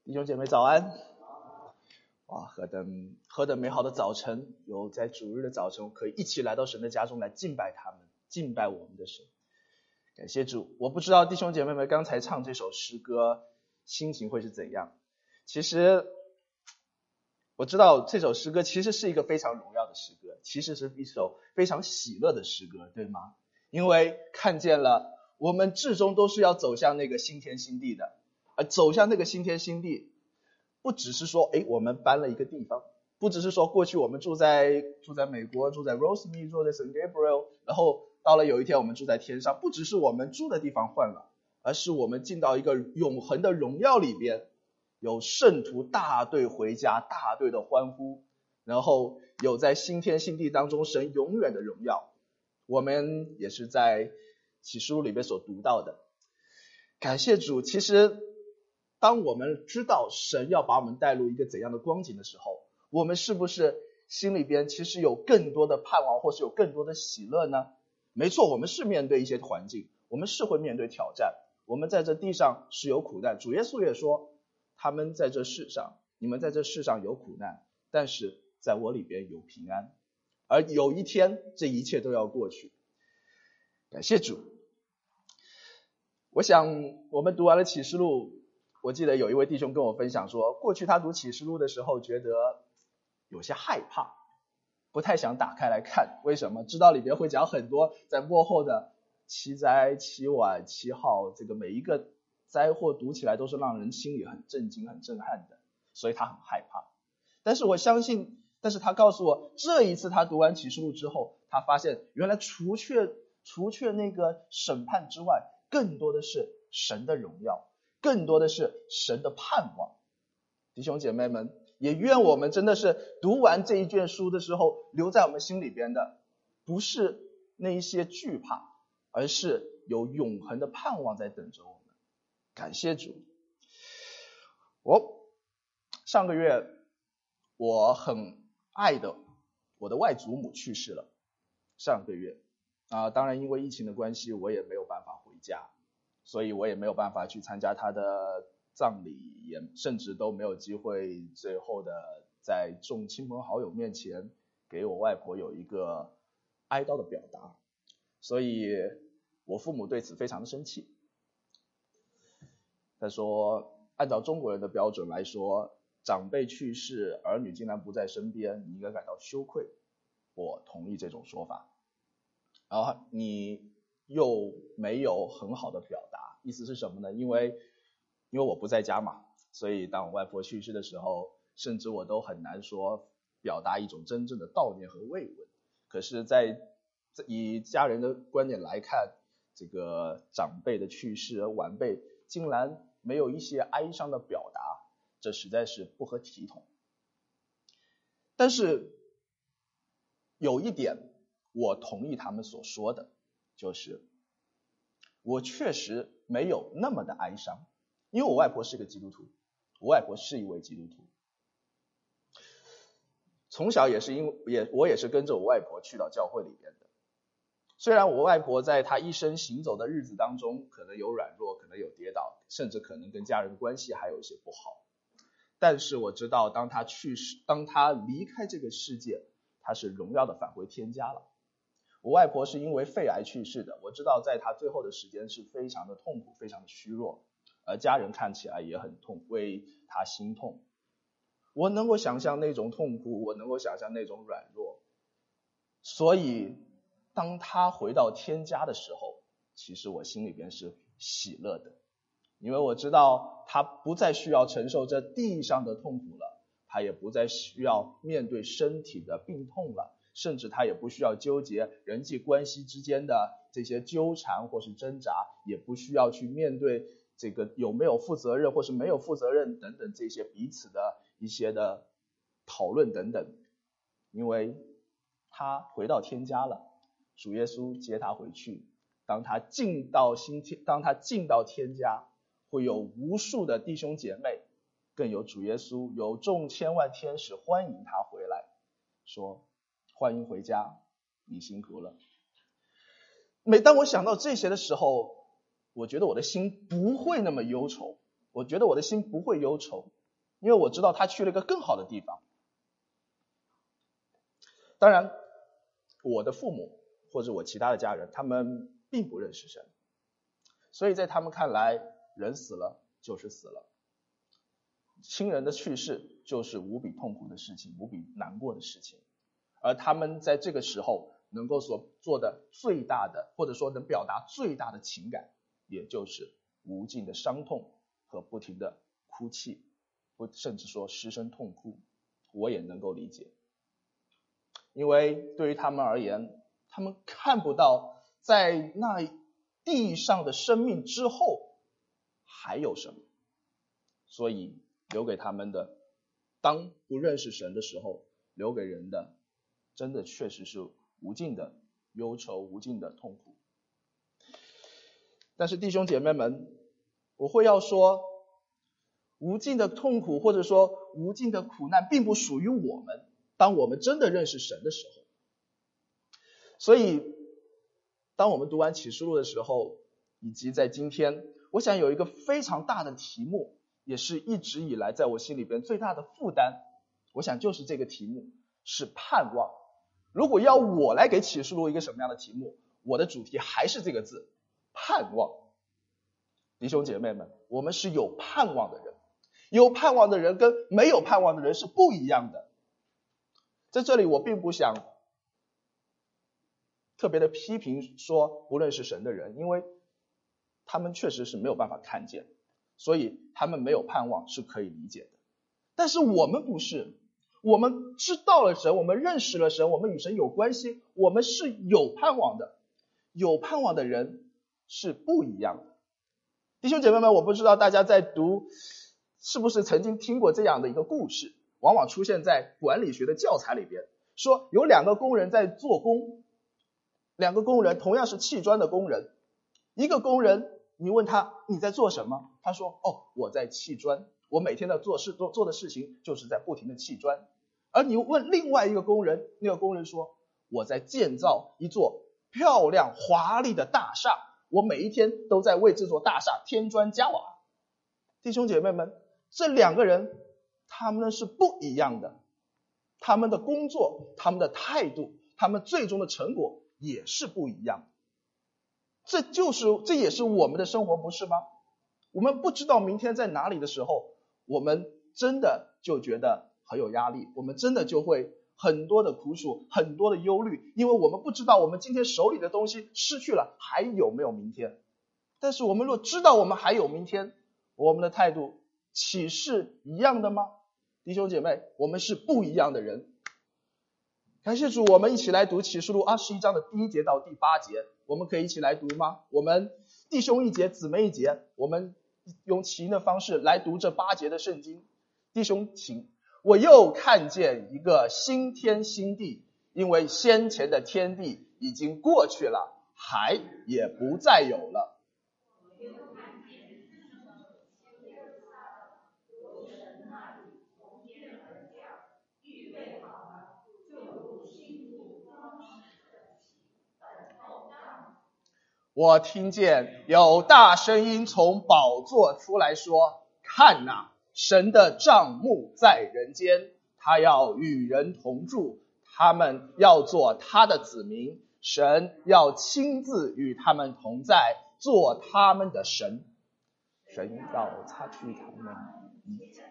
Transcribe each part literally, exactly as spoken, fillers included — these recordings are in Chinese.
弟兄姐妹早安！哇，何等何等美好的早晨！有在主日的早晨，可以一起来到神的家中来敬拜他们，敬拜我们的神。感谢主！我不知道弟兄姐妹们刚才唱这首诗歌心情会是怎样。其实我知道这首诗歌其实是一个非常荣耀的诗歌，其实是一首非常喜乐的诗歌，对吗？因为看见了我们至终都是要走向那个新天新地的。而走向那个新天新地，不只是说，诶，我们搬了一个地方，不只是说过去我们住在住在美国，住在 Rosemead， 住在 Saint Gabriel， 然后到了有一天我们住在天上，不只是我们住的地方换了，而是我们进到一个永恒的荣耀里边，有圣徒大队回家，大队的欢呼，然后有在新天新地当中神永远的荣耀。我们也是在启示录里边所读到的。感谢主，其实当我们知道神要把我们带入一个怎样的光景的时候，我们是不是心里边其实有更多的盼望，或是有更多的喜乐呢？没错，我们是面对一些环境，我们是会面对挑战，我们在这地上是有苦难。主耶稣也说，他们在这世上，你们在这世上有苦难，但是在我里边有平安。而有一天，这一切都要过去。感谢主。我想我们读完了启示录，我记得有一位弟兄跟我分享说，过去他读启示录的时候觉得有些害怕，不太想打开来看。为什么？知道里边会讲很多在末后的七灾七晚七号，这个每一个灾祸读起来都是让人心里很震惊很震撼的，所以他很害怕。但是我相信，但是他告诉我，这一次他读完启示录之后，他发现原来除却除却那个审判之外，更多的是神的荣耀，更多的是神的盼望。弟兄姐妹们，也愿我们真的是读完这一卷书的时候，留在我们心里边的不是那一些惧怕，而是有永恒的盼望在等着我们。感谢主。我上个月我很爱的我的外祖母去世了，上个月啊，当然因为疫情的关系，我也没有办法回家，所以我也没有办法去参加她的葬礼，也甚至都没有机会最后的在众亲朋好友面前给我外婆有一个哀悼的表达，所以我父母对此非常的生气。他说，按照中国人的标准来说，长辈去世，儿女竟然不在身边，你应该感到羞愧。我同意这种说法。然后你又没有很好的表达，意思是什么呢？因为因为我不在家嘛，所以当我外婆去世的时候，甚至我都很难说表达一种真正的悼念和慰问。可是在以家人的观点来看，这个长辈的去世，晚辈竟然没有一些哀伤的表达，这实在是不合体统。但是有一点我同意他们所说的，就是我确实没有那么的哀伤，因为我外婆是个基督徒，我外婆是一位基督徒，从小也是因为也我也是跟着我外婆去到教会里边的。虽然我外婆在她一生行走的日子当中，可能有软弱，可能有跌倒，甚至可能跟家人的关系还有一些不好，但是我知道当她去世，当她离开这个世界，她是荣耀的返回天家了。我外婆是因为肺癌去世的，我知道在她最后的时间是非常的痛苦，非常的虚弱，而家人看起来也很痛，为她心痛。我能够想象那种痛苦，我能够想象那种软弱，所以当她回到天家的时候，其实我心里边是喜乐的，因为我知道她不再需要承受这地上的痛苦了，她也不再需要面对身体的病痛了，甚至他也不需要纠结人际关系之间的这些纠缠或是挣扎，也不需要去面对这个有没有负责任或是没有负责任等等这些彼此的一些的讨论等等，因为他回到天家了，主耶稣接他回去，当他进到新天，当他进到天家，会有无数的弟兄姐妹，更有主耶稣，有众千万天使欢迎他回来，说欢迎回家，你辛苦了。每当我想到这些的时候，我觉得我的心不会那么忧愁， 我觉得我的心不会忧愁，因为我知道他去了一个更好的地方。当然，我的父母或者我其他的家人，他们并不认识神，所以在他们看来，人死了就是死了，亲人的去世就是无比痛苦的事情，无比难过的事情。而他们在这个时候能够所做的最大的，或者说能表达最大的情感，也就是无尽的伤痛和不停的哭泣，不甚至说失声痛哭。我也能够理解，因为对于他们而言，他们看不到在那地上的生命之后还有什么，所以留给他们的，当不认识神的时候，留给人的真的确实是无尽的忧愁，无尽的痛苦。但是弟兄姐妹们，我会要说，无尽的痛苦或者说无尽的苦难并不属于我们，当我们真的认识神的时候。所以当我们读完启示录的时候，以及在今天，我想有一个非常大的题目，也是一直以来在我心里边最大的负担，我想就是这个题目，是盼望。如果要我来给启示录一个什么样的题目，我的主题还是这个字，盼望。弟兄姐妹们，我们是有盼望的人，有盼望的人跟没有盼望的人是不一样的。在这里我并不想特别的批评说不认识神的人，因为他们确实是没有办法看见，所以他们没有盼望是可以理解的。但是我们不是，我们知道了神，我们认识了神，我们与神有关系，我们是有盼望的。有盼望的人是不一样的。弟兄姐妹们，我不知道大家在读是不是曾经听过这样的一个故事，往往出现在管理学的教材里边，说有两个工人在做工，两个工人同样是砌砖的工人，一个工人你问他你在做什么，他说哦我在砌砖，我每天的做事做做的事情就是在不停的砌砖。而你问另外一个工人，那个工人说我在建造一座漂亮华丽的大厦，我每一天都在为这座大厦添砖加瓦。弟兄姐妹们，这两个人他们是不一样的，他们的工作，他们的态度，他们最终的成果也是不一样的。这就是这也是我们的生活，不是吗？我们不知道明天在哪里的时候，我们真的就觉得很有压力，我们真的就会很多的苦楚，很多的忧虑，因为我们不知道我们今天手里的东西失去了还有没有明天。但是我们若知道我们还有明天，我们的态度岂是一样的吗？弟兄姐妹，我们是不一样的人。感谢主，我们一起来读启示录二十一章的第一节到第八节，我们可以一起来读吗？我们弟兄一节，姊妹一节，我们用起音的方式来读这八节的圣经。弟兄请，我又看见一个新天新地，因为先前的天地已经过去了，海也不再有了。我听见有大声音从宝座出来说，看哪，神的帐幕在人间，他要与人同住，他们要做他的子民，神要亲自与他们同在，做他们的神，神要擦去他们一切。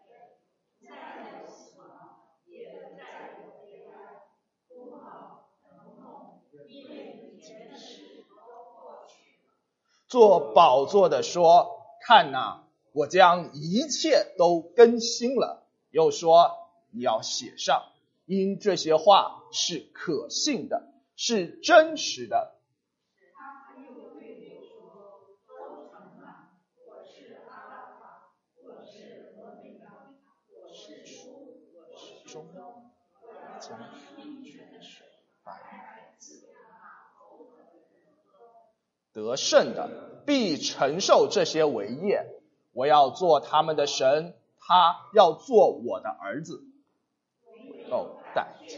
做宝座的说，看哪，我将一切都更新了。又说，你要写上，因这些话是可信的，是真实的。得胜的必承受这些为业，我要做他们的神，他要做我的儿子。哦，代替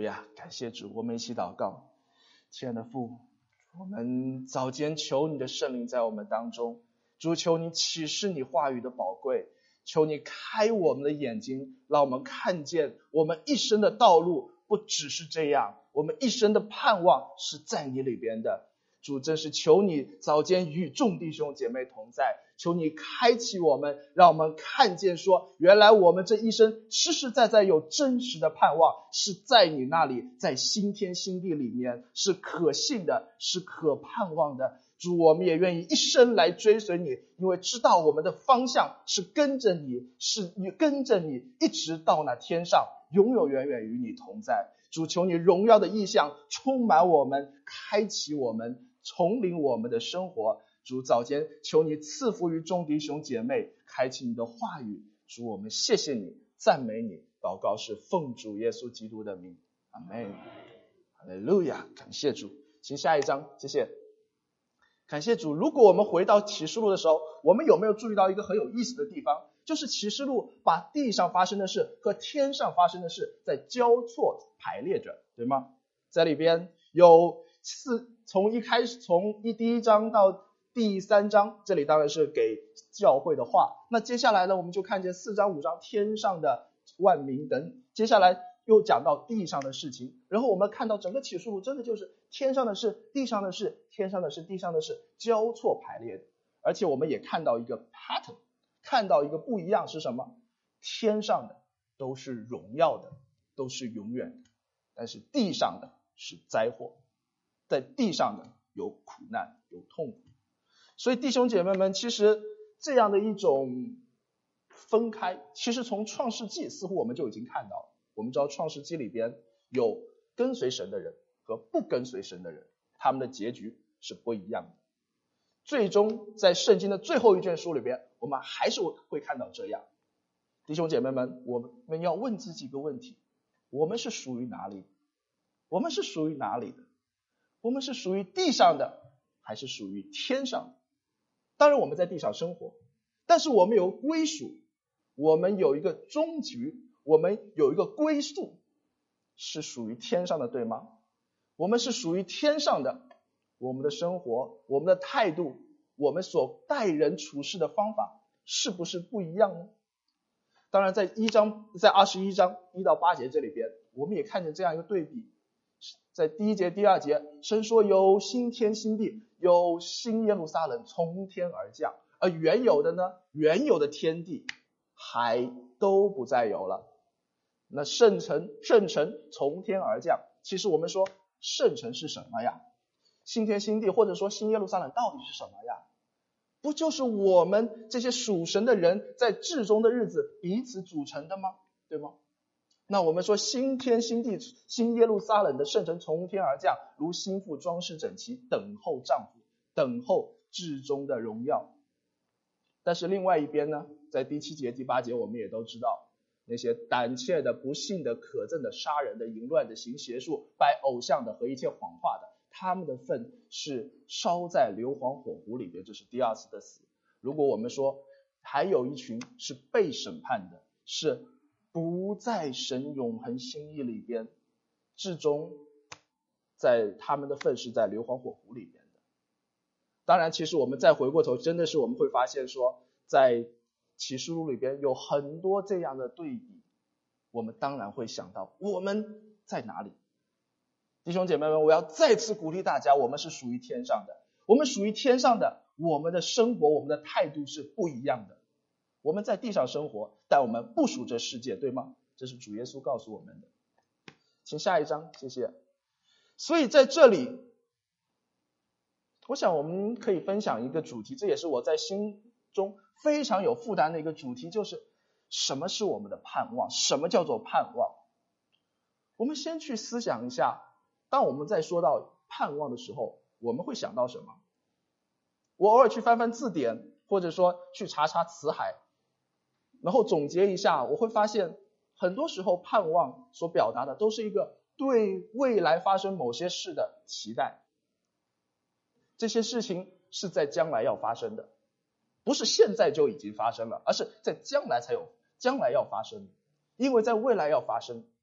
亚，感谢主，我们一起祷告。亲爱的父，我们早间求你的圣灵在我们当中，主，求你启示你话语的宝贵，求你开我们的眼睛，让我们看见我们一生的道路不只是这样，我们一生的盼望是在你里边的。主，真是求你早间与众弟兄姐妹同在，求你开启我们，让我们看见说，原来我们这一生实实在在有真实的盼望，是在你那里，在新天新地里面，是可信的，是可盼望的。主，我们也愿意一生来追随你，因为知道我们的方向是跟着你，是你跟着你一直到那天上，永永远远与你同在。主，求你荣耀的意象充满我们，开启我们，统领我们的生活。主，早间求你赐福于众弟兄姐妹，开启你的话语。主，我们谢谢你，赞美你，祷告是奉主耶稣基督的名，阿们。哈利路亚，感谢主。请下一章，谢谢。感谢主。如果我们回到启示录的时候，我们有没有注意到一个很有意思的地方，就是启示录把地上发生的事和天上发生的事在交错排列着，对吗？在里边有四，从一开始，从一第一章到第三章，这里当然是给教会的话。那接下来呢，我们就看见四章五章天上的万民等，接下来又讲到地上的事情。然后我们看到整个启示录真的就是天上的事，地上的事，天上的事，地上的事，交错排列的。而且我们也看到一个 pattern， 看到一个不一样是什么？天上的都是荣耀的，都是永远的，但是地上的是灾祸，在地上的有苦难，有痛苦。所以弟兄姐妹们，其实这样的一种分开，其实从创世纪似乎我们就已经看到了。我们知道创世纪里边有跟随神的人和不跟随神的人，他们的结局是不一样的。最终在圣经的最后一卷书里边，我们还是会看到这样。弟兄姐妹们，我们要问自己一个问题，我们是属于哪里？我们是属于哪里的？我们是属于地上的还是属于天上的？当然我们在地上生活，但是我们有归属，我们有一个终局，我们有一个归宿，是属于天上的，对吗？我们是属于天上的，我们的生活，我们的态度，我们所待人处事的方法是不是不一样呢？当然在一章，在二十一章一到八节这里边，我们也看见这样一个对比。在第一节第二节，神说有新天新地，有新耶路撒冷从天而降，而原有的呢，原有的天地海都不再有了。那圣城圣城从天而降，其实我们说圣城是什么呀？新天新地或者说新耶路撒冷到底是什么呀？不就是我们这些属神的人在至终的日子彼此组成的吗？对吗？那我们说新天新地，新耶路撒冷的圣城从天而降，如新妇装饰整齐，等候丈夫，等候至终的荣耀。但是另外一边呢，在第七节第八节我们也都知道，那些胆怯的、不信的、可憎的、杀人的、淫乱的、行邪术、拜偶像的和一切谎话的，他们的份是烧在硫磺火湖里边，这是第二次的死。如果我们说还有一群是被审判的，是不在神永恒心意里边，至终在他们的份是在硫磺火湖里边的。当然其实我们再回过头，真的是我们会发现说，在启示录里边有很多这样的对比，我们当然会想到我们在哪里。弟兄姐妹们，我要再次鼓励大家，我们是属于天上的，我们属于天上的，我们的生活，我们的态度是不一样的。我们在地上生活，但我们不属这世界，对吗？这是主耶稣告诉我们的。请下一章，谢谢。所以在这里，我想我们可以分享一个主题，这也是我在心中非常有负担的一个主题，就是什么是我们的盼望？什么叫做盼望？我们先去思想一下，当我们在说到盼望的时候，我们会想到什么？我偶尔去翻翻字典，或者说去查查词海，然后总结一下，我会发现很多时候盼望所表达的都是一个对未来发生某些事的期待。这些事情是在将来要发生的，不是现在就已经发生了，而是在将来才有，将来要发生。因为在未来要发生，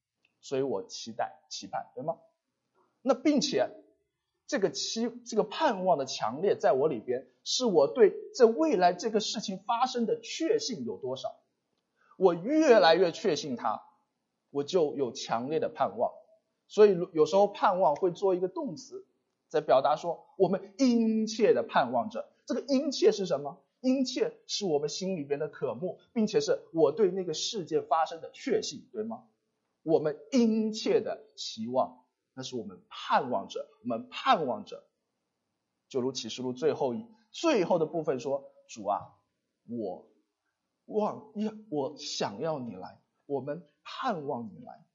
所以我期待期盼，对吗？那并且这个期这个盼望的强烈在我里边，是我对这未来这个事情发生的确信有多少。我越来越确信它，我就有强烈的盼望。所以有时候盼望会做一个动词，在表达说我们殷切的盼望着。这个殷切是什么？殷切是我们心里边的渴慕，并且是我对那个事件发生的确信，对吗？我们殷切的期望，那是我们盼望着，我们盼望着。就如启示录最后一最后的部分说，主啊，我望我想要你来，我们盼望你来。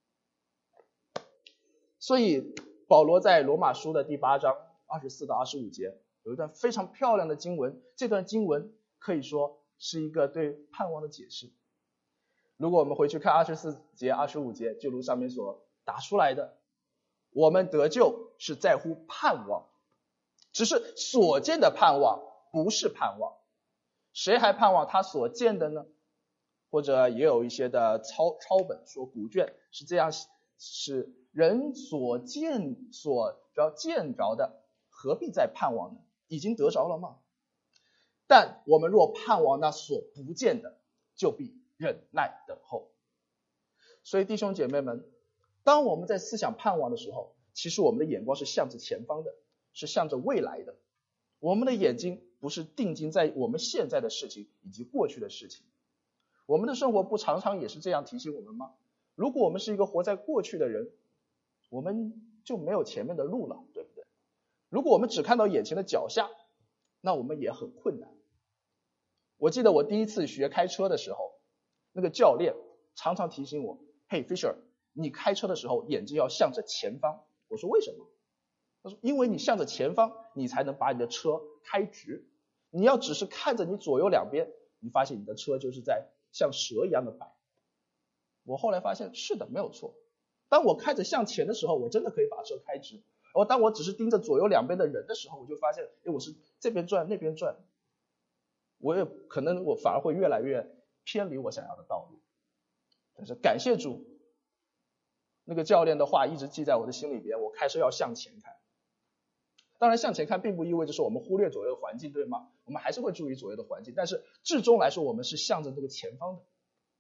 所以保罗在罗马书的第八章二十四到二十五节有一段非常漂亮的经文，这段经文可以说是一个对盼望的解释。如果我们回去看二十四节二十五节，就如上面所打出来的，我们得救是在乎盼望，只是所见的盼望不是盼望。谁还盼望他所见的呢？或者也有一些的抄抄本说古卷是这样，是人所见所着见着的，何必再盼望呢？已经得着了吗？但我们若盼望那所不见的，就必忍耐等候。所以弟兄姐妹们，当我们在思想盼望的时候，其实我们的眼光是向着前方的，是向着未来的。我们的眼睛不是定睛在我们现在的事情以及过去的事情。我们的生活不常常也是这样提醒我们吗？如果我们是一个活在过去的人，我们就没有前面的路了，对不对？如果我们只看到眼前的脚下，那我们也很困难。我记得我第一次学开车的时候，那个教练常常提醒我，嘿 Fisher， 你开车的时候眼睛要向着前方。我说为什么？他说因为你向着前方，你才能把你的车开直。你要只是看着你左右两边，你发现你的车就是在像蛇一样的摆。我后来发现是的，没有错。当我开着向前的时候，我真的可以把车开直。而当我只是盯着左右两边的人的时候，我就发现，哎，我是这边转那边转，我也可能我反而会越来越偏离我想要的道路。但是感谢主，那个教练的话一直记在我的心里边，我开车要向前看。当然向前看并不意味着说我们忽略左右的环境，对吗？我们还是会注意左右的环境，但是至终来说我们是向着这个前方的。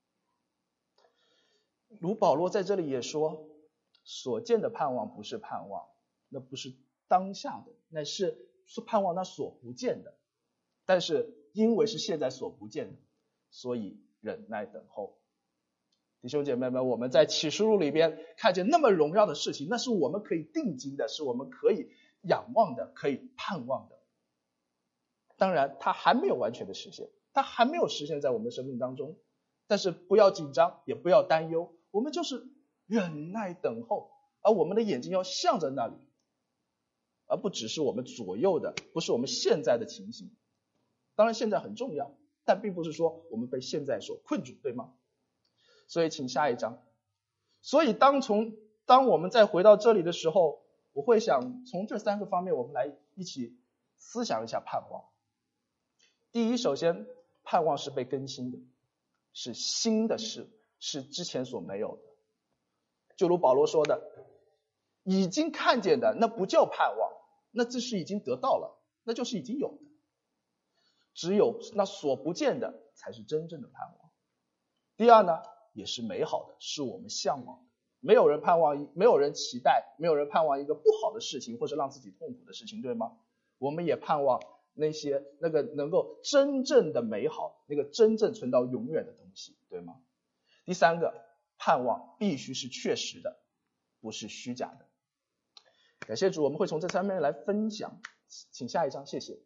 如保罗在这里也说，所见的盼望不是盼望，那不是当下的，那是是盼望那所不见的。但是因为是现在所不见的，所以忍耐等候。弟兄姐妹们，我们在启示录里边看见那么荣耀的事情，那是我们可以定睛的，是我们可以仰望的，可以盼望的。当然它还没有完全的实现，它还没有实现在我们的生命当中，但是不要紧张，也不要担忧，我们就是忍耐等候，而我们的眼睛要向着那里，而不只是我们左右的，不是我们现在的情形。当然现在很重要，但并不是说我们被现在所困住，对吗？所以请下一章。所以当从当我们再回到这里的时候，我会想从这三个方面我们来一起思想一下盼望。第一，首先盼望是被更新的，是新的事，是之前所没有的。就如保罗说的，已经看见的那不叫盼望，那这是已经得到了，那就是已经有的。只有那所不见的才是真正的盼望。第二呢，也是美好的，是我们向往的。没有人盼望，没有人期待，没有人盼望一个不好的事情或者让自己痛苦的事情，对吗？我们也盼望那些那个能够真正的美好，那个真正存到永远的东西，对吗？第三个，盼望必须是确实的，不是虚假的。感谢主，我们会从这三面来分享。请下一章，谢谢。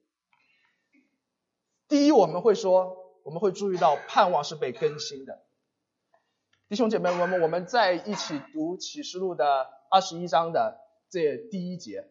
第一，我们会说，我们会注意到盼望是被更新的。弟兄姐妹，我们我们再一起读启示录的二十一章的这第一节。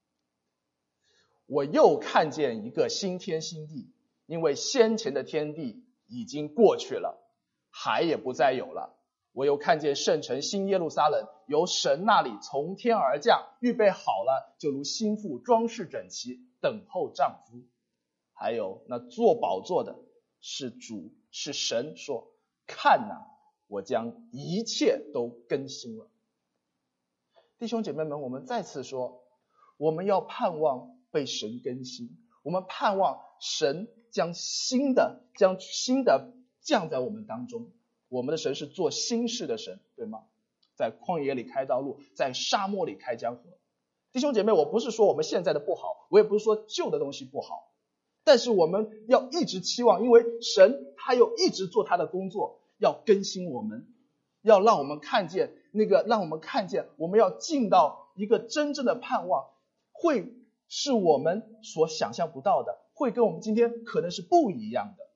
我又看见一个新天新地，因为先前的天地已经过去了，海也不再有了。我又看见圣城新耶路撒冷由神那里从天而降，预备好了，就如新妇装饰整齐，等候丈夫。还有那坐宝座的是主，是神，说看哪， 我将一切都更新了。弟兄姐妹们，我们再次说，我们要盼望被神更新，我们盼望神将新的将新的降在我们当中。我们的神是做新事的神，对吗？在旷野里开道路，在沙漠里开江河。弟兄姐妹，我不是说我们现在的不好，我也不是说旧的东西不好，但是我们要一直期望，因为神他又一直做他的工作，要更新我们，要让我们看见那个，让我们看见我们要进到一个真正的盼望，会是我们所想象不到的，会跟我们今天可能是不一样的。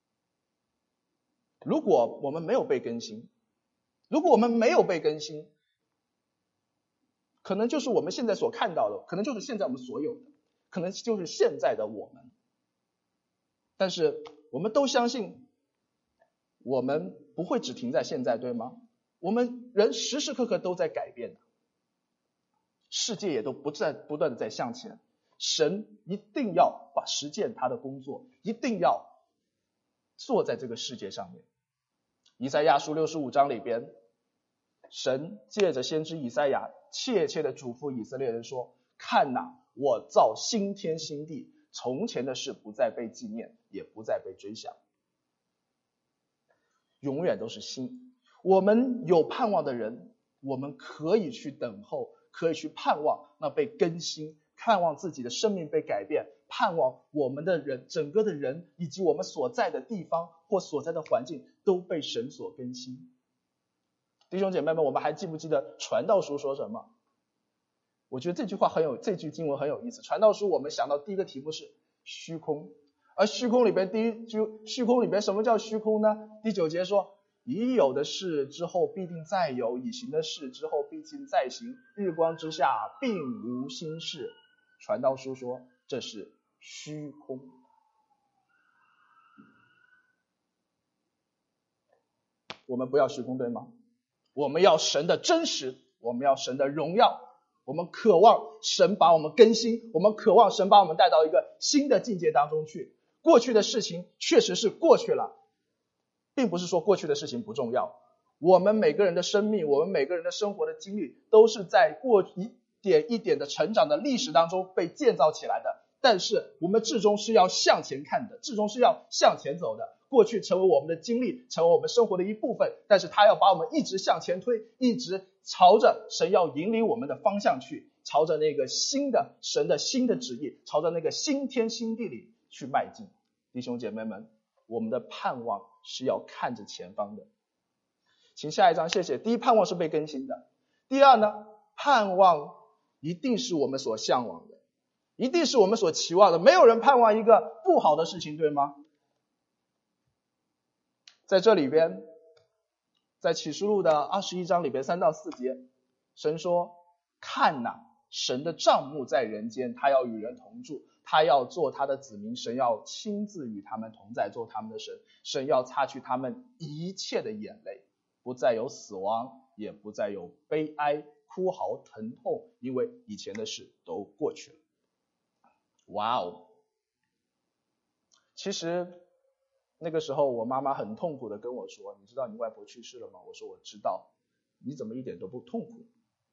如果我们没有被更新，如果我们没有被更新，可能就是我们现在所看到的，可能就是现在我们所有的，可能就是现在的我们。但是我们都相信，我们不会只停在现在，对吗？我们人时时刻刻都在改变的，世界也都不在不断的在向前。神一定要把实践他的工作，一定要做在这个世界上面。以赛亚书六十五章里边，神借着先知以赛亚切切的嘱咐以色列人说，看哪，我造新天新地，从前的事不再被纪念，也不再被追想，永远都是新。我们有盼望的人，我们可以去等候，可以去盼望那被更新，盼望自己的生命被改变，盼望我们的人整个的人以及我们所在的地方或所在的环境都被神所更新。弟兄姐妹们，我们还记不记得传道书说什么？我觉得这句话很有，这句经文很有意思。传道书我们想到第一个题目是虚空，而虚空里边第一句，虚空里边什么叫虚空呢？第九节说，已有的事之后必定再有，已行的事之后必定再行，日光之下并无新事。传道书说这是虚空。我们不要虚空，对吗？我们要神的真实，我们要神的荣耀，我们渴望神把我们更新，我们渴望神把我们带到一个新的境界当中去。过去的事情确实是过去了，并不是说过去的事情不重要。我们每个人的生命，我们每个人的生活的经历，都是在过一点一点的成长的历史当中被建造起来的。但是我们至终是要向前看的，至终是要向前走的。过去成为我们的经历，成为我们生活的一部分，但是他要把我们一直向前推，一直朝着神要引领我们的方向去，朝着那个新的神的新的旨意，朝着那个新天新地里去迈进。弟兄姐妹们，我们的盼望是要看着前方的。请下一章，谢谢。第一，盼望是被更新的。第二呢，盼望一定是我们所向往的，一定是我们所期望的。没有人盼望一个不好的事情，对吗？在这里边，在启示录的二十一章里边三到四节，神说，看哪，神的帐幕在人间，他要与人同住，他要做他的子民，神要亲自与他们同在，做他们的神，神要擦去他们一切的眼泪，不再有死亡，也不再有悲哀、哭嚎、疼痛，因为以前的事都过去了。哇哦！其实那个时候我妈妈很痛苦的跟我说，你知道你外婆去世了吗？我说我知道。你怎么一点都不痛苦？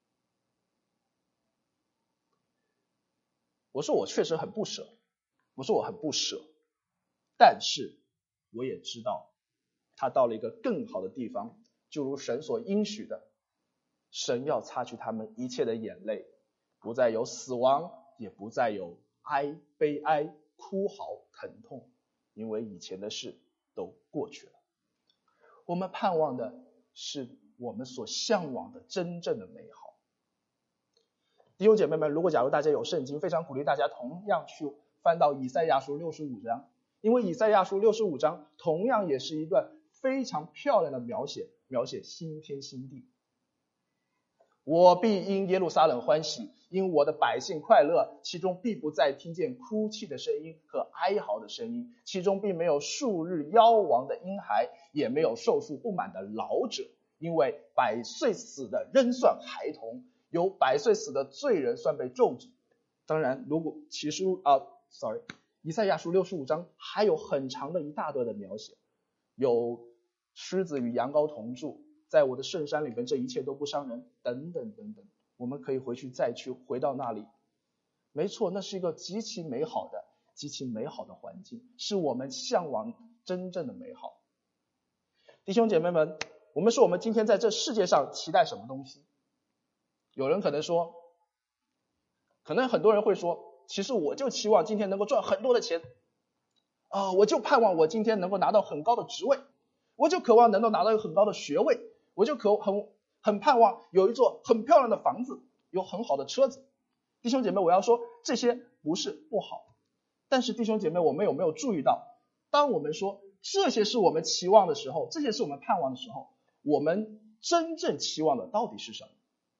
我说我确实很不舍，我说我很不舍，但是我也知道她到了一个更好的地方，就如神所应许的，神要擦去他们一切的眼泪，不再有死亡，也不再有哀悲哀、哭嚎、疼痛，因为以前的事都过去了。我们盼望的是我们所向往的真正的美好。弟兄姐妹们，如果假如大家有圣经，非常鼓励大家同样去翻到以赛亚书六十五章，因为以赛亚书六十五章同样也是一段非常漂亮的描写，描写新天新地。我必因耶路撒冷欢喜，因我的百姓快乐，其中必不再听见哭泣的声音和哀嚎的声音，其中并没有数日夭亡的婴孩，也没有寿数不满的老者，因为百岁死的仍算孩童，有百岁死的罪人算被咒诅。当然，如果其实啊 ，sorry， 以赛亚书六十五章还有很长的一大段的描写，有狮子与羊羔同住，在我的圣山里边，这一切都不伤人，等等等等。我们可以回去再去回到那里，没错，那是一个极其美好的极其美好的环境，是我们向往真正的美好。弟兄姐妹们，我们说我们今天在这世界上期待什么东西？有人可能说，可能很多人会说，其实我就期望今天能够赚很多的钱啊、呃，我就盼望我今天能够拿到很高的职位，我就渴望能够拿到很高的学位，我就渴很很盼望有一座很漂亮的房子，有很好的车子。弟兄姐妹，我要说这些不是不好，但是弟兄姐妹，我们有没有注意到，当我们说这些是我们期望的时候，这些是我们盼望的时候，我们真正期望的到底是什么？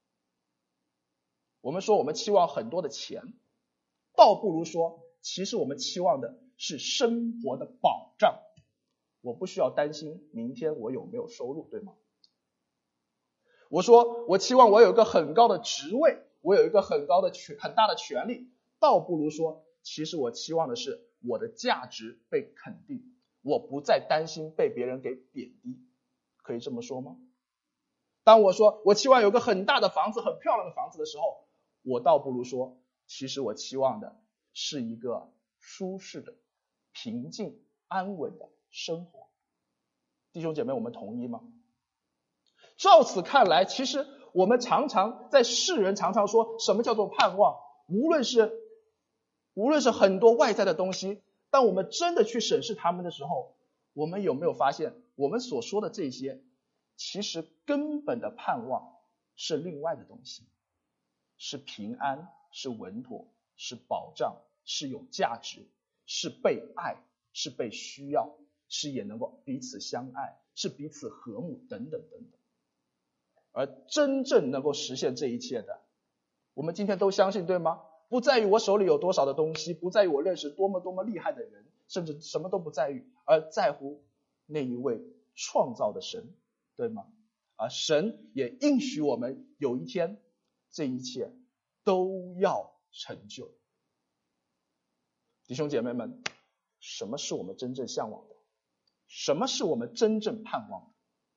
我们说我们期望很多的钱，倒不如说其实我们期望的是生活的保障，我不需要担心明天我有没有收入，对吗？我说我期望我有一个很高的职位，我有一个很高的权很大的权利，倒不如说其实我期望的是我的价值被肯定，我不再担心被别人给贬低，可以这么说吗？当我说我期望有个很大的房子，很漂亮的房子的时候，我倒不如说其实我期望的是一个舒适的平静安稳的生活。弟兄姐妹，我们同意吗？照此看来，其实我们常常在世人常常说什么叫做盼望，无论是无论是很多外在的东西，当我们真的去审视他们的时候，我们有没有发现我们所说的这些其实根本的盼望是另外的东西，是平安，是稳妥，是保障，是有价值，是被爱，是被需要，是也能够彼此相爱，是彼此和睦等等等等。而真正能够实现这一切的，我们今天都相信，对吗？不在于我手里有多少的东西，不在于我认识多么多么厉害的人，甚至什么都不在于，而在乎那一位创造的神，对吗？而神也应许我们有一天这一切都要成就。弟兄姐妹们，什么是我们真正向往的？什么是我们真正盼望的？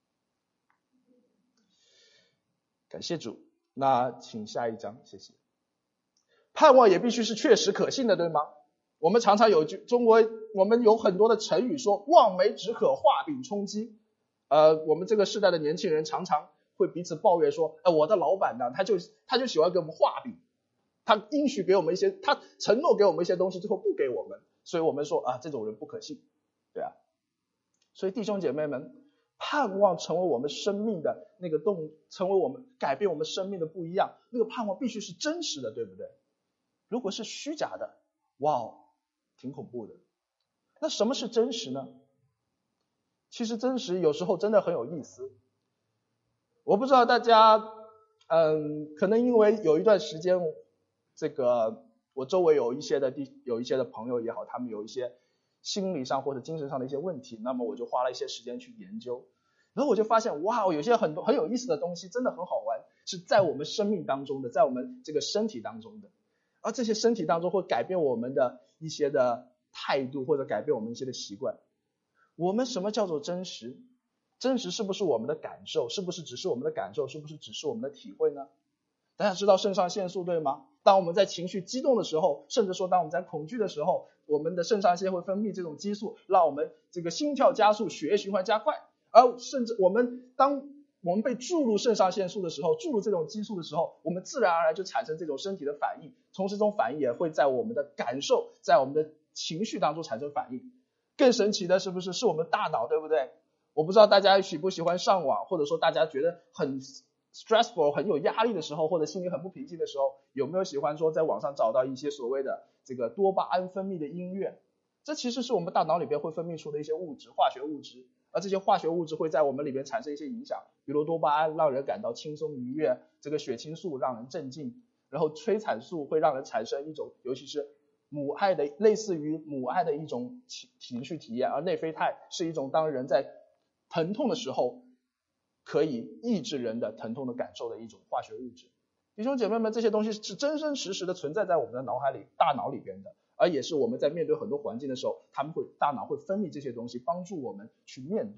感谢主。那请下一章，谢谢。盼望也必须是确实可信的，对吗？我们常常有句中国我们有很多的成语说望梅止渴，画饼充饥。呃，我们这个世代的年轻人常常会彼此抱怨说，哎，我的老板呢，他就他就喜欢给我们画饼，他应许给我们一些，他承诺给我们一些东西，最后不给我们，所以我们说啊，这种人不可信，对啊。所以弟兄姐妹们，盼望成为我们生命的那个动，成为我们改变我们生命的不一样，那个盼望必须是真实的，对不对？如果是虚假的，哇，挺恐怖的。那什么是真实呢？其实真实有时候真的很有意思。我不知道大家，嗯，可能因为有一段时间，这个我周围有一些的地有一些的朋友也好，他们有一些心理上或者精神上的一些问题，那么我就花了一些时间去研究，然后我就发现，哇，有些很多很有意思的东西，真的很好玩，是在我们生命当中的，在我们这个身体当中的，而这些身体当中会改变我们的一些的态度，或者改变我们一些的习惯。我们什么叫做真实？真实是不是我们的感受？是不是只是我们的感受？是不是只是我们的体会呢？大家知道肾上腺素对吗？当我们在情绪激动的时候，甚至说当我们在恐惧的时候，我们的肾上腺会分泌这种激素，让我们这个心跳加速，血液循环加快。而甚至我们当我们被注入肾上腺素的时候，注入这种激素的时候，我们自然而然就产生这种身体的反应，同时这种反应也会在我们的感受，在我们的情绪当中产生反应。更神奇的是不是是我们大脑，对不对？我不知道大家喜不喜欢上网，或者说大家觉得很 stressful 很有压力的时候，或者心里很不平静的时候，有没有喜欢说在网上找到一些所谓的这个多巴胺分泌的音乐？这其实是我们大脑里边会分泌出的一些物质，化学物质，而这些化学物质会在我们里边产生一些影响，比如多巴胺让人感到轻松愉悦，这个血清素让人镇静，然后催产素会让人产生一种尤其是母爱的类似于母爱的一种情绪体验，而内啡肽是一种当人在疼痛的时候可以抑制人的疼痛的感受的一种化学物质。弟兄姐妹们，这些东西是真真实实的存在在我们的脑海里、大脑里边的，而也是我们在面对很多环境的时候，他们会大脑会分泌这些东西，帮助我们去面对的。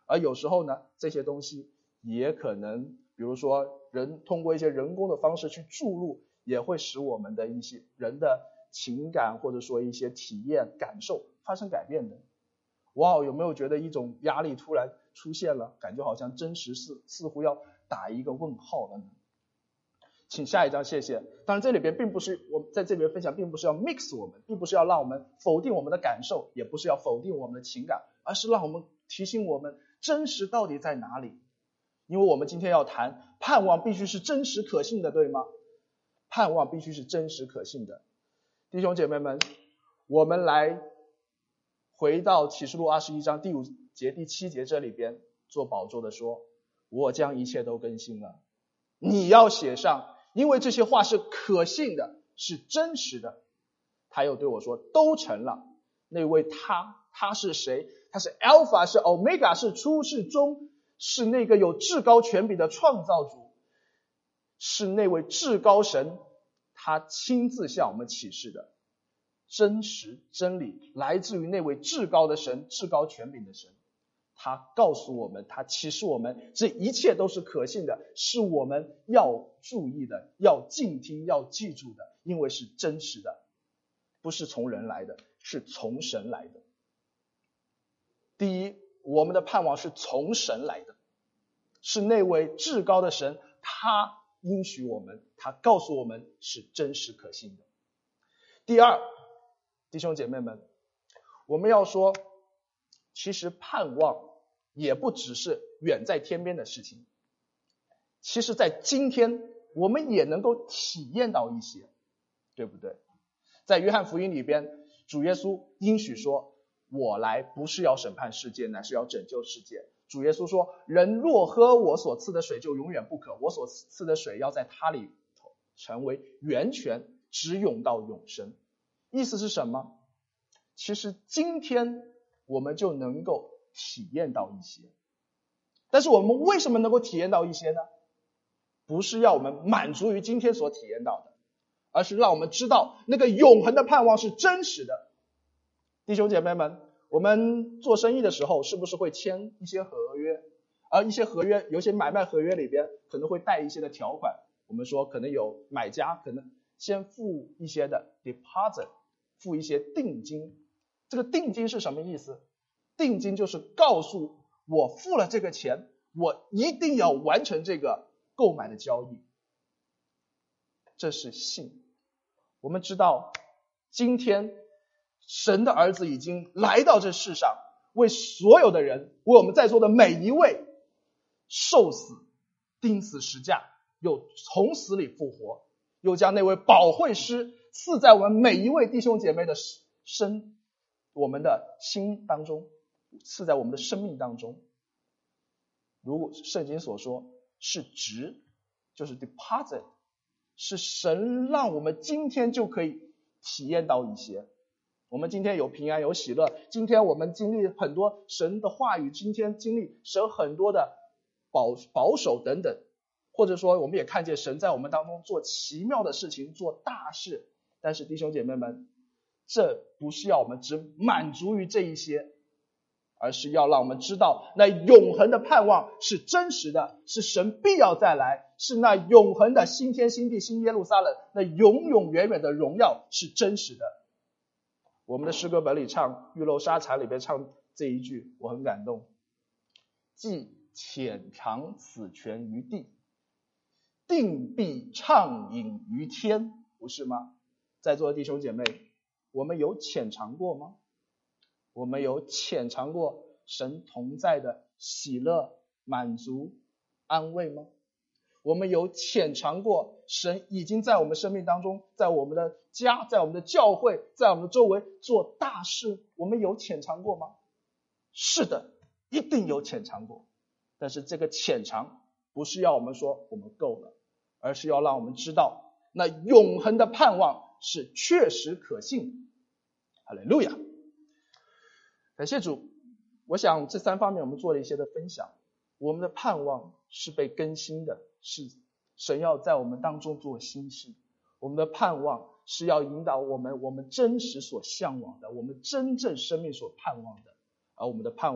而有时候呢，这些东西也可能，比如说人通过一些人工的方式去注入，也会使我们的一些人的情感或者说一些体验感受发生改变的。哇，有没有觉得一种压力突然出现了，感觉好像真实似似乎要打一个问号了呢？请下一张，谢谢。当然这里边并不是我在这边分享并不是要 mix 我们，并不是要让我们否定我们的感受，也不是要否定我们的情感，而是让我们提醒我们真实到底在哪里。因为我们今天要谈盼望必须是真实可信的，对吗？盼望必须是真实可信的。弟兄姐妹们，我们来回到启示录二十一章第五节第七节，这里边做宝座的说，我将一切都更新了，你要写上，因为这些话是可信的，是真实的。他又对我说，都成了。那位他，他是谁？他是 Alpha， 是 Omega， 是初是终，是那个有至高权柄的创造主，是那位至高神，他亲自向我们启示的真实真理，来自于那位至高的神，至高权柄的神。他告诉我们，他启示我们，这一切都是可信的，是我们要注意的，要静听，要记住的，因为是真实的，不是从人来的，是从神来的。第一，我们的盼望是从神来的，是那位至高的神，他应许我们，他告诉我们是真实可信的。第二，弟兄姐妹们，我们要说，其实盼望也不只是远在天边的事情，其实在今天我们也能够体验到一些，对不对？在约翰福音里边，主耶稣应许说，我来不是要审判世界，乃是要拯救世界。主耶稣说，人若喝我所赐的水就永远不渴，我所赐的水要在他里头成为源泉，直涌到永生。意思是什么？其实今天我们就能够体验到一些，但是我们为什么能够体验到一些呢？不是要我们满足于今天所体验到的，而是让我们知道那个永恒的盼望是真实的。弟兄姐妹们，我们做生意的时候是不是会签一些合约？而一些合约，有些买卖合约里边可能会带一些的条款，我们说可能有买家可能先付一些的 deposit， 付一些定金。这个定金是什么意思？定金就是告诉我付了这个钱，我一定要完成这个购买的交易。这是信。我们知道今天神的儿子已经来到这世上，为所有的人，为我们在座的每一位受死，钉死十架，又从死里复活，又将那位保惠师赐在我们每一位弟兄姐妹的身，我们的心当中，赐在我们的生命当中。如圣经所说，是值，就是 deposit， 是神让我们今天就可以体验到一些。我们今天有平安有喜乐，今天我们经历很多神的话语，今天经历神很多的保保守等等，或者说我们也看见神在我们当中做奇妙的事情，做大事。但是弟兄姐妹们，这不是要我们只满足于这一些，而是要让我们知道那永恒的盼望是真实的，是神必要再来，是那永恒的新天新地新耶路撒冷，那永永远远的荣耀是真实的。我们的诗歌本里唱玉漏沙场里边唱这一句，我很感动，既潜藏此权于地，定必畅饮于天，不是吗？在座的弟兄姐妹，我们有潜藏过吗？我们有潜藏过神同在的喜乐、满足、安慰吗？我们有潜藏过神已经在我们生命当中，在我们的家，在我们的教会，在我们的周围做大事，我们有潜藏过吗？是的，一定有潜藏过。但是这个潜藏不是要我们说我们够了，而是要让我们知道那永恒的盼望是确实可信。哈利路亚，感谢主。我想这三方面我们做了一些的分享。我们的盼望是被更新的，是神要在我们当中做新事。我们的盼望是要引导我们，我们真实所向往的，我们真正生命所盼望的。而我们的盼望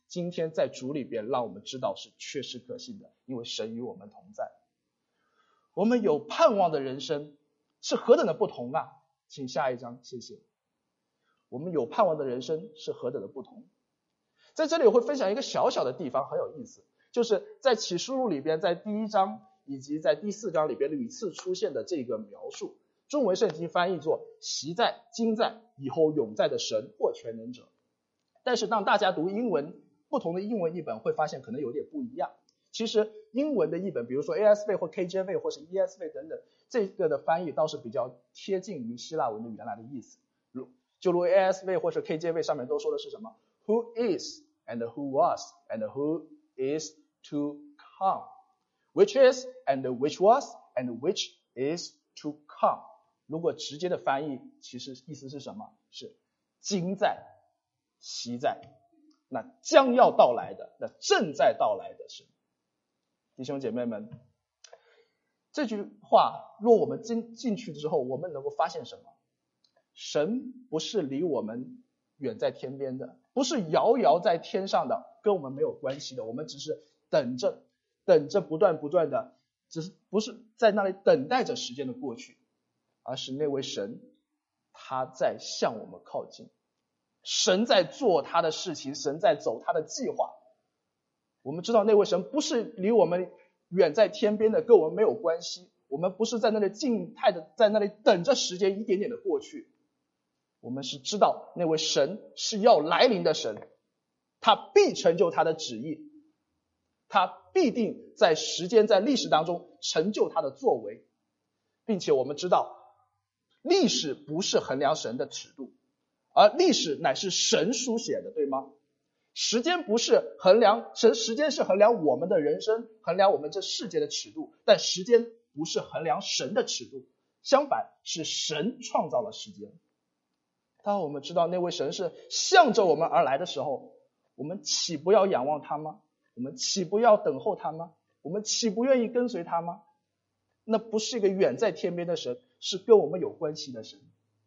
今天在主里边让我们知道是确实可信的，因为神与我们同在。我们有盼望的人生是何等的不同啊！请下一章，谢谢。我们有盼望的人生是何等的不同。在这里我会分享一个小小的地方，很有意思，就是在启示录里边，在第一章以及在第四章里边屡次出现的这个描述，中文圣经翻译作昔在、今在、以后永在的神或全能者。但是当大家读英文，不同的英文译本会发现可能有点不一样。其实英文的译本，比如说 A S V 或 K J V 或是 E S V 等等，这个的翻译倒是比较贴近于希腊文的原来的意思。就如 A S V 或是 K J V 上面都说的是什么 Who is and who was and who is to come, which is and which was and which is to come。 如果直接的翻译，其实意思是什么？是今在、昔在，那将要到来的，那正在到来的是。弟兄姐妹们，这句话若我们进进去之后，我们能够发现什么？神不是离我们远在天边的，不是遥遥在天上的，跟我们没有关系的，我们只是等着等着不断不断的，只是不是在那里等待着时间的过去，而是那位神他在向我们靠近，神在做他的事情，神在走他的计划。我们知道那位神不是离我们远在天边的，跟我们没有关系，我们不是在那里静态的在那里等着时间一点点的过去，我们是知道那位神是要来临的神，他必成就他的旨意，他必定在时间在历史当中成就他的作为，并且我们知道历史不是衡量神的尺度，而历史乃是神书写的，对吗？时间不是衡量神，时间是衡量我们的人生，衡量我们这世界的尺度，但时间不是衡量神的尺度，相反是神创造了时间。当我们知道那位神是向着我们而来的时候，我们岂不要仰望他吗？我们岂不要等候他吗？我们岂不愿意跟随他吗？那不是一个远在天边的神，是跟我们有关系的神。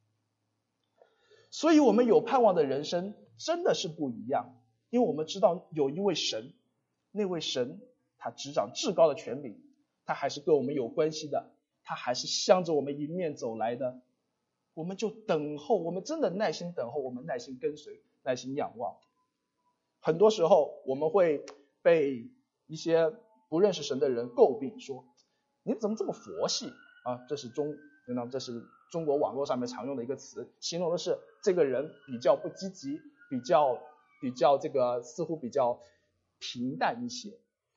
所以我们有盼望的人生真的是不一样，因为我们知道有一位神，那位神他执掌至高的权柄，他还是跟我们有关系的，他还是向着我们迎面走来的，我们就等候，我们真的耐心等候，我们耐心跟随，耐心仰望。很多时候我们会被一些不认识神的人诟病说，你怎么这么佛系啊？这是中这是中国网络上面常用的一个词，形容的是这个人比较不积极，比较比较这个似乎比较平淡一些。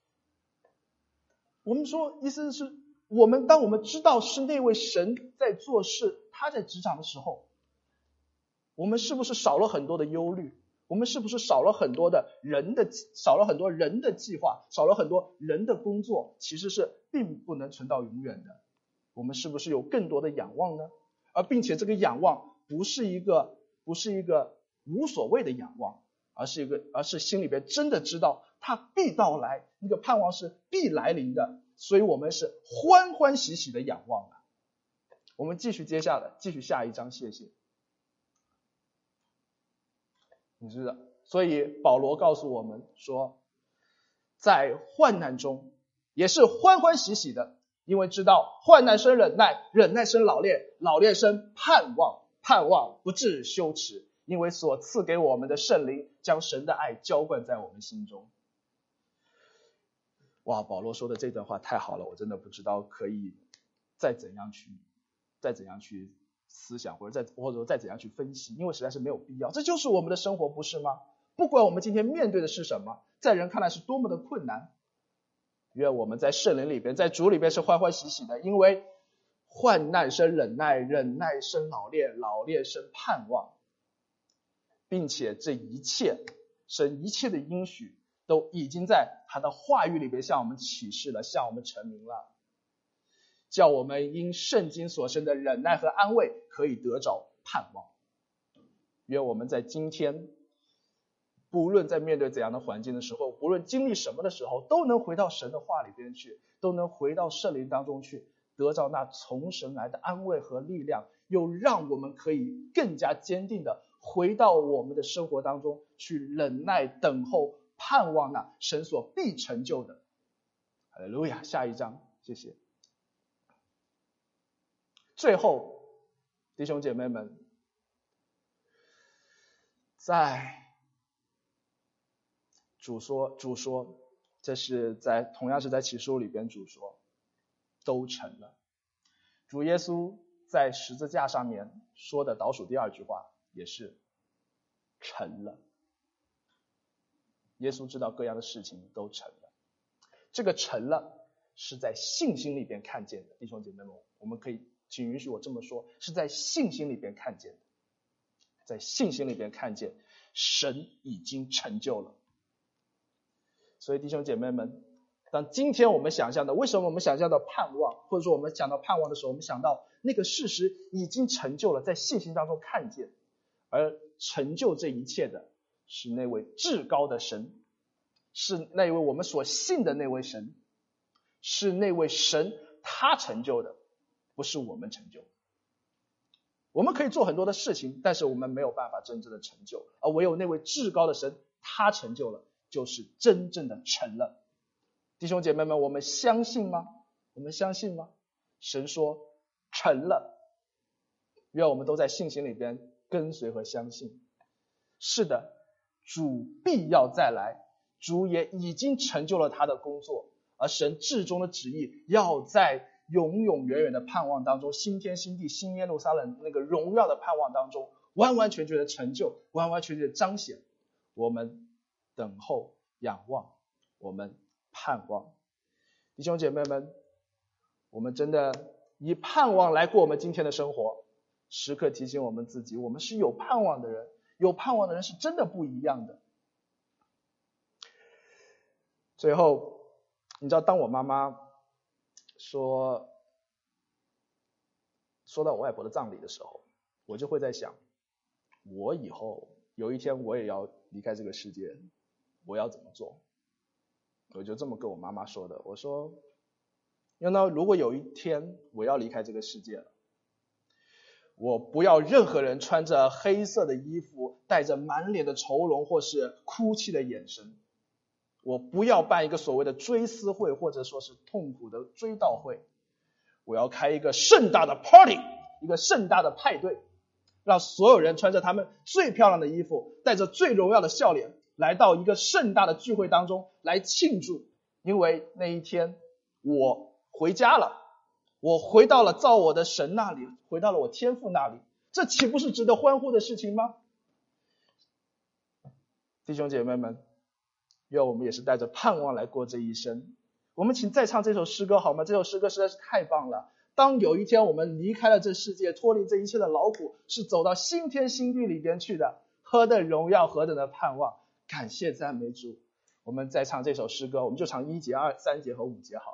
我们说意思是，我们当我们知道是那位神在做事，他在执掌的时候，我们是不是少了很多的忧虑？我们是不是少了很多的人的少了很多人的计划，少了很多人的工作，其实是并不能存到永远的。我们是不是有更多的仰望呢？而并且这个仰望不是一个不是一个无所谓的仰望，而是一个而是心里边真的知道他必到来，那个盼望是必来临的，所以我们是欢欢喜喜的仰望啊。我们继续接下来继续下一章，谢谢。你知道，所以保罗告诉我们说，在患难中也是欢欢喜喜的，因为知道患难生忍耐，忍耐生老练，老练生盼望，盼望不致羞耻，因为所赐给我们的圣灵将神的爱浇灌在我们心中。哇，保罗说的这段话太好了，我真的不知道可以再怎样去再怎样去思想，或者再或者说再怎样去分析，因为实在是没有必要。这就是我们的生活，不是吗？不管我们今天面对的是什么，在人看来是多么的困难，愿我们在圣灵里边，在主里边是欢欢喜喜的，因为患难生忍耐，忍耐生老练，老练生盼望，并且这一切神一切的应许都已经在他的话语里边向我们启示了，向我们陈明了，叫我们因圣经所生的忍耐和安慰可以得着盼望。愿我们在今天不论在面对怎样的环境的时候，不论经历什么的时候，都能回到神的话里边去，都能回到圣灵当中去，得到那从神来的安慰和力量，又让我们可以更加坚定的回到我们的生活当中去，忍耐等候盼望那神所必成就的。哈利路亚。下一章，谢谢。最后，弟兄姐妹们，在主说主说，这是在同样是在启示录里边主说，都成了。主耶稣在十字架上面说的倒数第二句话也是成了。耶稣知道各样的事情都成了，这个成了是在信心里边看见的。弟兄姐妹们，我们可以请允许我这么说，是在信心里边看见的，在信心里边看见神已经成就了。所以弟兄姐妹们，当今天我们想象的，为什么我们想象到盼望，或者说我们想到盼望的时候，我们想到那个事实已经成就了，在信心当中看见，而成就这一切的是那位至高的神，是那位我们所信的那位神，是那位神他成就的，不是我们成就。我们可以做很多的事情，但是我们没有办法真正的成就，而唯有那位至高的神他成就了，就是真正的成了。弟兄姐妹们，我们相信吗？我们相信吗？神说成了，愿我们都在信心里边跟随和相信。是的，主必要再来，主也已经成就了他的工作，而神至终的旨意要在永永远远的盼望当中，新天新地新耶路撒冷那个荣耀的盼望当中，完完全全的成就，完完全全的彰显。我们等候仰望，我们盼望。弟兄姐妹们，我们真的以盼望来过我们今天的生活，时刻提醒我们自己，我们是有盼望的人，有盼望的人是真的不一样的。最后，你知道当我妈妈说说到我外婆的葬礼的时候，我就会在想，我以后有一天我也要离开这个世界，我要怎么做？我就这么跟我妈妈说的，我说那如果有一天我要离开这个世界了，我不要任何人穿着黑色的衣服，带着满脸的愁容或是哭泣的眼神，我不要办一个所谓的追思会，或者说是痛苦的追悼会，我要开一个盛大的 party， 一个盛大的派对，让所有人穿着他们最漂亮的衣服，带着最荣耀的笑脸，来到一个盛大的聚会当中来庆祝。因为那一天我回家了，我回到了造我的神那里，回到了我天父那里，这岂不是值得欢呼的事情吗？弟兄姐妹们，愿我们也是带着盼望来过这一生。我们请再唱这首诗歌好吗？这首诗歌实在是太棒了。当有一天我们离开了这世界，脱离这一切的劳苦，是走到新天新地里边去的，何等荣耀，何等的盼望！感谢赞美主。我们再唱这首诗歌，我们就唱一节、二、三节和五节好了。